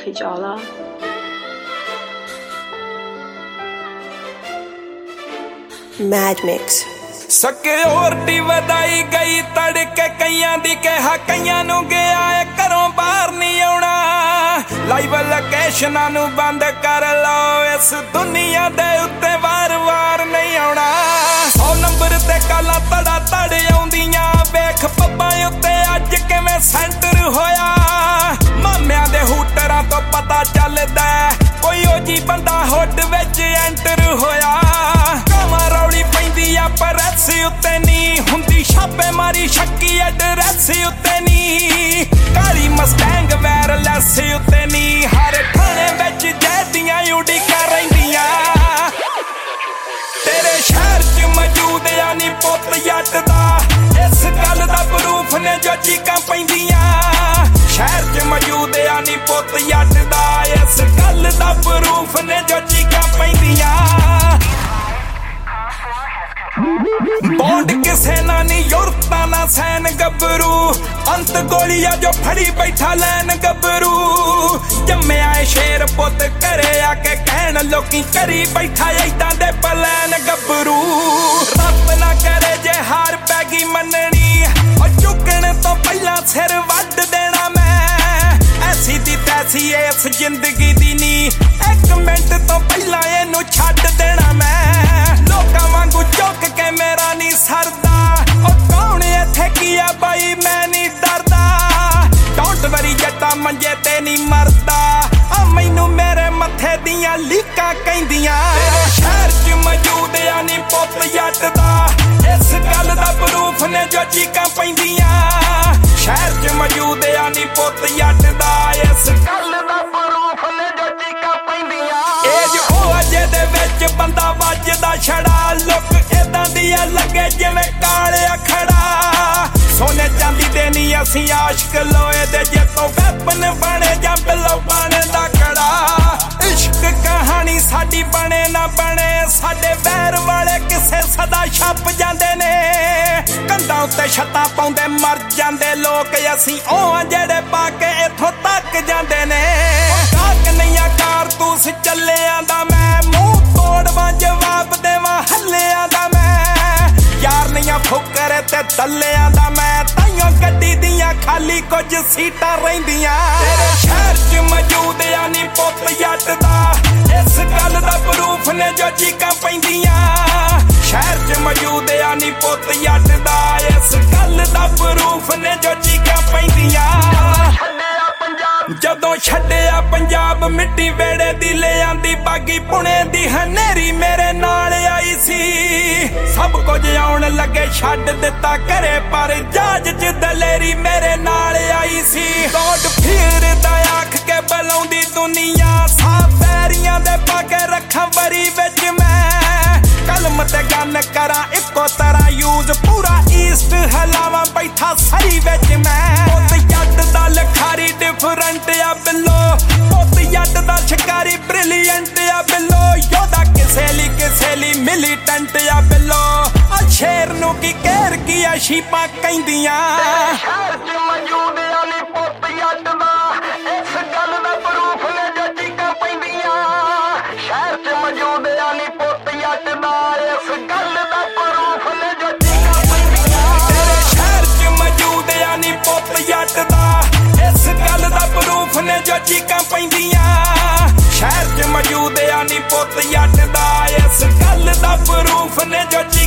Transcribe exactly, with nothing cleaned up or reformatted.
package all up. Mad Mix. Security ਵਧਾਈ ਗਈ ਤੜਕੇ ਕਈਆਂ ਦੀ ਕਿਹਾ ਕਈਆਂ ਨੂੰ ਗਿਆ ਏ ਘਰੋਂ ਬਾਹਰ ਨਹੀਂ ਆਉਣਾ ਲਾਈਵ ਲੋਕੇਸ਼ਨਾਂ ਨੂੰ ਬੰਦ ਕਰ ਲਓ ਇਸ ਦੁਨੀਆ ਦੇ ਉੱਤੇ ਵਾਰ-ਵਾਰ ਨਹੀਂ ਆਉਣਾ ਸੌ ਨੰਬਰ ਤੇ ਕਾਲਾਂ ਤੜਾ ਤੜ ਆਉਂਦੀਆਂ ਵੇਖ ਪੱਬਾਂ ਉੱਤੇ ਅੱਜ ਕਿਵੇਂ ਸੈਂਟਰ ਹੋਇਆ ਮਾਮਿਆਂ ਦੇ ਹੂਟਰਾਂ ਤੋਂ ਪਤਾ ਚੱਲਦਾ ਕੋਈ ਉਹ ਜੀ ਬੰਦਾ ਹੁੱਡ ਵਿੱਚ ਐਂਟਰ ਹੋਇਆ ਕਾਵਾਂ ਰੌਲੀ ਪੈਂਦੀ ਆ ਪ੍ਰੈਸ ਉੱਤੇ ਨਹੀਂ ਹੁੰਦੀ ਛਾਪੇ ਮਾਰੀ ਸ਼ੱਕੀ ਐਡਰੈਸ ਉੱਤੇ ਨਹੀਂ ਕਾਲੀ ਮਸਟੈਂਗ ਵਾਇਰਲੈਸ ਉੱਤੇ ਨਹੀਂ ਹਰ ਥਾਣੇ ਵਿੱਚ ਜੈਦੀਆਂ ਉਡੀਕਾਂ ਰਹਿੰਦੀਆਂ ਤੇਰੇ ਸ਼ਹਿਰ 'ਚ ਮੌਜੂਦ ਆ ਨੀ ਪੁੱਤ ਜੱਟ ਦਾ ਇਸ ਗੱਲ ਦਾ ਪ੍ਰੂਫ ਨੇ ਜੋ ਚੀਕਾਂ ਪੈਂਦੀਆਂ ਸ਼ਹਿਰ 'ਚ ਮੌਜੂਦ ਆ ਨੀ ਪੁੱਤ ਜੱਟ ਦਾ ਇਸ ਗੱਲ ਦਾ ਪ੍ਰੂਫ ਨੇ ਜੋ ਚੀਕਾਂ ਪੈਂਦੀਆਂ ਬੌਂਡ ਕਿਸੇ ਨਾ ਨੀ ਯੁਰਤਾਂ ਨਾ ਸੈਨ ਗੱਭਰੂ ਅੰਤ ਗੋਲੀਆ ਜੋ ਫੜੀ ਬੈਠਾ ਲੈਨ ਗੱਭਰੂ ਜੰਮਿਆ ਏ ਸ਼ੇਰ ਪੁੱਤ ਘਰੇ ਆ ਕੇ ਕਹਿਣ ਲੋਕੀ ਕਰੀ ਬੈਠਾ ਏਦਾਂ ਦੇ ਪਲਾਨ ਗੱਭਰੂ ਰੱਬ ਨਾ ਕਰੇ ਜੇ ਹਾਰ ਪੈ ਗਈ ਮੰਨਣੀ ਉਹ ਚੁੱਕਣ ਤੋਂ ਪਹਿਲਾਂ ਸਿਰ ਵੱਢ ਦੇਣਾ ਮੈਂ ਐਸੀ ਦੀ ਤੈਸੀ ਇਸ ਜ਼ਿੰਦਗੀ ਦੀ ਨੀ ਇੱਕ ਮਿੰਟ ਤੋਂ ਪਹਿਲਾਂ ਇਹਨੂੰ ਛੱਡ ਦੇਣਾ ਮੈਂ ਲੋਕਾਂ ਵਾਂਗੂ ਚੁੱਕ ਕੇ ਮੇਰਾ ਨੀ ਸਰਦਾ ਉਹ ਕੌਣ ਇੱਥੇ ਕੀ ਆ ਬਾਈ ਮੈਂ ਨੀ ਡਰਦਾ ਡੋਂਟ ਵਰੀ ਜੱਟਾ ਮੰਜੇ ਤੇ ਨੀ ਮਰਦਾ ਆ ਮੈਨੂੰ ਮੇਰੇ ਮੱਥੇ ਦੀਆਂ ਲੀਕਾਂ ਕਹਿੰਦੀਆਂ ਤੇਰੇ ਸ਼ਹਿਰ 'ਚ ਮੌਜੂਦ ਆ ਨੀ ਪੁੱਤ ਜੱਟ ਦਾ ਇਸ ਗੱਲ ਦਾ ਪ੍ਰੂਫ ਨੇ ਜੋ ਚੀਕਾਂ ਪੈਂਦੀਆਂ ਸ਼ਹਿਰ 'ਚ ਮੌਜੂਦ ਆ ਨੀ ਪੁੱਤ ਜੱਟ ਦਾ ਇਸ ਗੱਲ ਦਾ ਪ੍ਰੂਫ ਨੇ ਜੋ ਚੀਕਾਂ ਪੈਂਦੀਆਂ ਏਜ ਉਹ ਅਜੇ ਦੇ ਵਿੱਚ ਬੰਦਾ ਵੱਜਦਾ ਛੜਾ ਲੁੱਕ ਏਦਾਂ ਦੀ ਆ ਲੱਗੇ ਜਿਵੇਂ ਕਾਲਿਆ ਖੜਾ ਸੋਨੇ ਚਾਂਦੀ ਦੇ ਨੀ ਅਸੀਂ ਆਸ਼ਕ ਲੋਏ ਦੇ ਜੇ ਤੋਂ ਵੈਪਨ ਬਣੇ ਜਾਂ ਬਿੱਲੋ ਬਣੇ ਦਾ ਕੜਾ ਇਸ਼ਕ ਕਹਾਣੀ ਸਾਡੀ ਬਣੇ ਨਾ ਬਣੇ ਸਾਡੇ ਵੈਰ ਵਾਲੇ ਕਿਸੇ ਸਦਾ ਛੱਪ ਜਾਂਦੇ ਨੇ ਕੰਧਾਂ ਉੱਤੇ ਛੱਤਾਂ ਪਾਉਂਦੇ ਮਰ ਜਾਂਦੇ ਲੋਕ ਅਸੀਂ ਉਹ ਆ ਜਿਹੜੇ ਪਾ ਕੇ ਇੱਥੋਂ ਤੱਕ ਜਾਂਦੇ ਨੇ ਕਾਕ ਨਹੀਂਆਂ ਕਾਰਤੂਸ ਚੱਲਿਆਂ ਦਾ ਮੈਂ ਮੂੰਹ ਤੋੜਵਾਂ ਜਵਾਬ ਦੇਵਾਂ ਹੱਲਿਆਂ ਦਾ ਮੈਂ ਯਾਰ ਨਹੀਂਆਂ ਫੁਕਰ ਤੇ ਦੱਲਿਆਂ ਦਾ ਮੈਂ ਤਾਈਓ ਗੱਡੀ ਦੀਆਂ ਖਾਲੀ ਕੁਝ ਸੀਟਾਂ ਰਹਿੰਦੀਆਂ ਤੇਰੇ ਸ਼ਹਿਰ 'ਚ ਮੌਜੂਦ ਆ ਨੀ ਪੁੱਤ ਜੱਟ ਦਾ ਇਸ ਗੱਲ ਦਾ ਪ੍ਰੂਫ ਨੇ ਜੋ ਚੀਕਾਂ ਪੈਂਦੀਆਂ ਸ਼ਹਿਰ 'ਚ ਮੌਜੂਦ ਆ ਨੀ ਪੁੱਤ ਜੱਟ ਦਾ ਇਸ ਗੱਲ ਦਾ ਪ੍ਰੂਫ ਨੇ ਜੋ ਚੀਕਾਂ ਪੈਂਦੀਆਂ ਜਦੋਂ ਛੱਡਿਆ ਪੰਜਾਬ ਮਿੱਟੀ ਵੇੜੇ ਦੀ ਲਿਆਂਦੀ ਬਾਗੀ ਪੁਣੇ ਦੀ ਹਨੇਰੀ ਮੇਰੇ ਨਾਲ ਆਈ ਸੀ ਸਭ ਕੁਝ ਆਉਣ ਲੱਗੇ ਛੱਡ ਦਿੱਤਾ ਘਰੇ ਪਰ ਜਹਾਜ਼ 'ਚ ਦਲੇਰੀ ਮੇਰੇ ਨਾਲ ਆਈ ਸੀ ਗੋਡ ਫਿਰਦਾ ਆਖ ਕੇ ਬੁਲਾਉਂਦੀ ਦੁਨੀਆ ਸਾਹ ਪੈਰੀਆਂ ਦੇ ਪਾ ਕੇ ਰੱਖਾਂ ਵਰੀ ਵਿੱਚ ਮੈਂ ਕਲਮ ਤੇ ਗੰਨ ਕਰਾਂ ਇੱਕੋ ਤਰ੍ਹਾਂ ਯੂਜ਼ ਪੂਰਾ ਈਸਟ ਹਲਾਵਾ ਬੈਠਾ ਸਹੀ ਵਿੱਚ ਮੈਂ ਪੁੱਤ ਜੱਟ ਦਾ ਲਖਾਰੀ ਡਿਫਰੈਂਟ ਆ ਬਿੱਲੋ ਪੁੱਤ ਜੱਟ ਦਾ ਸ਼ਿਕਾਰੀ ਬ੍ਰਿਲੀਅੰਟ ਆ ਬਿੱਲੋ ਯੋਧਾ ਕਿਸੇ ਲਈ ਕਿਸੇ ਲਈ ਮਿਲੀਟੈਂਟ ਆ ਬਿੱਲੋ ਆ ਸ਼ੇਰ ਨੂੰ ਕੀ ਕਹਿਰ ਕੀ ਆ ਸ਼ੀਪਾਂ ਕਹਿੰਦੀਆਂ ਸ਼ਹਿਰ 'ਚ ਮੌਜੂਦ ਆ ਨੀ ਪੁੱਤ ਜੱਟ ਦਾ ਇਸ ਗੱਲ ਦਾ ਪ੍ਰੂਫ ਨੇ ਜੋ ਚੀਕਾਂ ਪੈਂਦੀਆਂ ਸ਼ਹਿਰ 'ਚ ਮੌਜੂਦ ਆ ਨੀ ਪੁੱਤ ਜੱਟ ਦਾ ਇਸ ਗੱਲ ਦਾ ਪ੍ਰੂਫ ਨੇ ਜੋ ਚੀਕਾਂ ਪੈਂਦੀਆਂ ਤੇਰੇ ਸ਼ਹਿਰ 'ਚ ਮੌਜੂਦ ਆ ਨੀ ਪੁੱਤ ਜੱਟ ਦਾ ਇਸ ਗੱਲ ਦਾ ਪ੍ਰੂਫ ਨੇ ਜੋ ਚੀਕਾਂ ਪੈਂਦੀਆਂ ਸ਼ਹਿਰ 'ਚ ਮੌਜੂਦ ਆ ਨੀ ਪੁੱਤ ਜੱਟ ਦਾ ਇਸ ਗੱਲ ਦਾ ਪ੍ਰੂਫ ਨੇ ਜੋ